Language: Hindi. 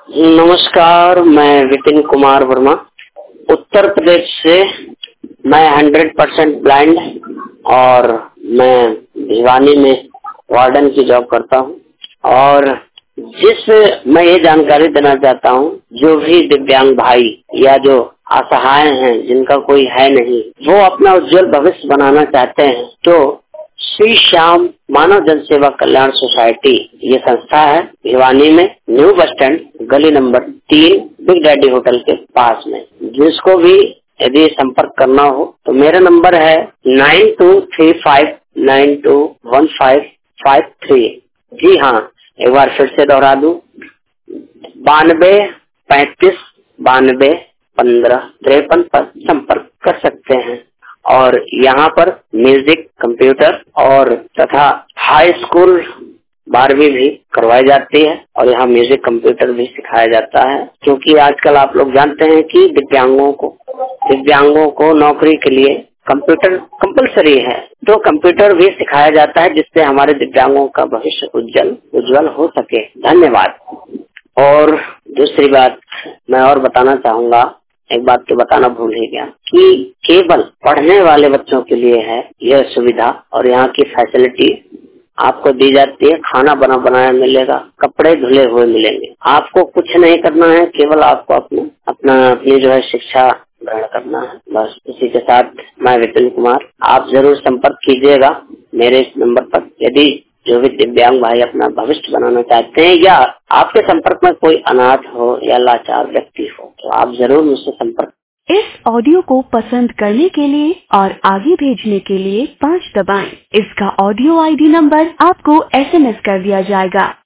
नमस्कार, मैं विपिन कुमार वर्मा उत्तर प्रदेश से। मैं 100% ब्लाइंड और मैं भिवानी में वार्डन की जॉब करता हूँ। और मैं ये जानकारी देना चाहता हूँ, जो भी दिव्यांग भाई या जो असहाय हैं, जिनका कोई है नहीं, वो अपना उज्जवल भविष्य बनाना चाहते हैं, तो श्री श्याम मानव जन सेवा कल्याण सोसाइटी ये संस्था है भिवानी में, न्यू बस स्टैंड, गली नंबर 3, बिग डैडी होटल के पास में। जिसको भी यदि संपर्क करना हो तो मेरा नंबर है 9235921553। जी हाँ, एक बार फिर से दोहरा दूं, 9235921553 पर संपर्क कर सकते हैं। और यहाँ पर म्यूजिक, कंप्यूटर और तथा हाई स्कूल 12वीं भी करवाई जाती है और यहाँ म्यूजिक, कंप्यूटर भी सिखाया जाता है। क्योंकि आजकल आप लोग जानते हैं कि दिव्यांगों को नौकरी के लिए कंप्यूटर कंपलसरी है, तो कंप्यूटर भी सिखाया जाता है, जिससे हमारे दिव्यांगों का भविष्य उज्जवल हो सके। धन्यवाद। और दूसरी बात मैं और बताना चाहूँगा, एक बात तो बताना भूल ही गया कि केवल पढ़ने वाले बच्चों के लिए है यह सुविधा और यहाँ की फैसिलिटी आपको दी जाती है। खाना बनाया मिलेगा, कपड़े धुले हुए मिलेंगे, आपको कुछ नहीं करना है, केवल आपको अपनी जो है शिक्षा ग्रहण करना है, बस। इसी के साथ मैं विपिन कुमार, आप जरूर संपर्क कीजिएगा मेरे इस नंबर पर। यदि जो भी दिव्यांग भाई अपना भविष्य बनाना चाहते हैं या आपके संपर्क में कोई अनाथ हो या लाचार व्यक्ति हो, तो आप जरूर मुझसे संपर्क। इस ऑडियो को पसंद करने के लिए और आगे भेजने के लिए 5 दबाएं। इसका ऑडियो ID नंबर आपको SMS कर दिया जाएगा।